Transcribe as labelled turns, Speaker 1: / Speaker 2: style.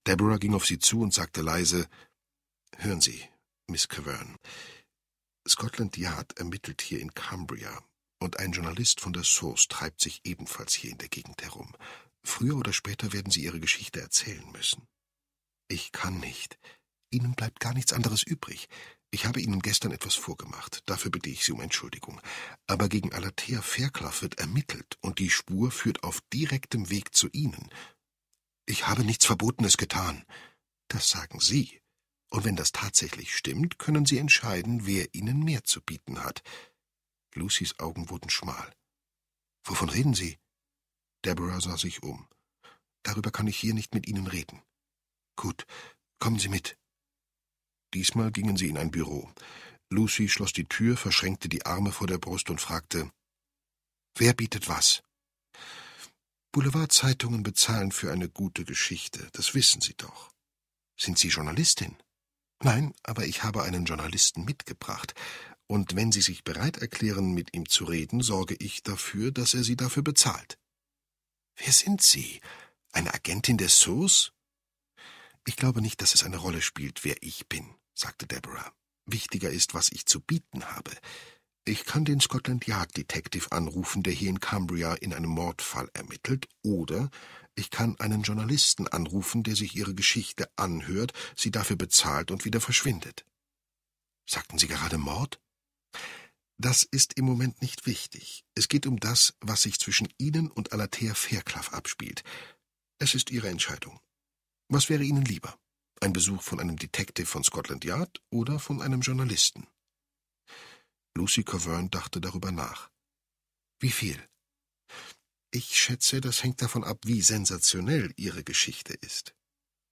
Speaker 1: Deborah ging auf sie zu und sagte leise: »Hören Sie, Miss Cavern, Scotland Yard ermittelt hier in Cumbria, und ein Journalist von der Source treibt sich ebenfalls hier in der Gegend herum. Früher oder später werden Sie Ihre Geschichte erzählen müssen. Ich kann nicht. Ihnen bleibt gar nichts anderes übrig. Ich habe Ihnen gestern etwas vorgemacht, dafür bitte ich Sie um Entschuldigung. Aber gegen Alathea Fairclough wird ermittelt, und die Spur führt auf direktem Weg zu Ihnen. Ich habe nichts Verbotenes getan. Das sagen Sie. Und wenn das tatsächlich stimmt, können Sie entscheiden, wer Ihnen mehr zu bieten hat.« Lucys Augen wurden schmal. »Wovon reden Sie?« Deborah sah sich um. »Darüber kann ich hier nicht mit Ihnen reden.« »Gut, kommen Sie mit.« Diesmal gingen sie in ein Büro. Lucy schloss die Tür, verschränkte die Arme vor der Brust und fragte: »Wer bietet was?« »Boulevardzeitungen bezahlen für eine gute Geschichte, das wissen Sie doch.« »Sind Sie Journalistin?« »Nein, aber ich habe einen Journalisten mitgebracht. Und wenn Sie sich bereit erklären, mit ihm zu reden, sorge ich dafür, dass er Sie dafür bezahlt.« »Wer sind Sie? Eine Agentin der Source?« »Ich glaube nicht, dass es eine Rolle spielt, wer ich bin«, sagte Deborah. »Wichtiger ist, was ich zu bieten habe. Ich kann den Scotland Yard Detective anrufen, der hier in Cumbria in einem Mordfall ermittelt, oder ich kann einen Journalisten anrufen, der sich Ihre Geschichte anhört, Sie dafür bezahlt und wieder verschwindet.« »Sagten Sie gerade Mord?« »Das ist im Moment nicht wichtig. Es geht um das, was sich zwischen Ihnen und Alathea Fairclough abspielt. Es ist Ihre Entscheidung. Was wäre Ihnen lieber? Ein Besuch von einem Detective von Scotland Yard oder von einem Journalisten?« Lucy Cavern dachte darüber nach. »Wie viel?« »Ich schätze, das hängt davon ab, wie sensationell Ihre Geschichte ist.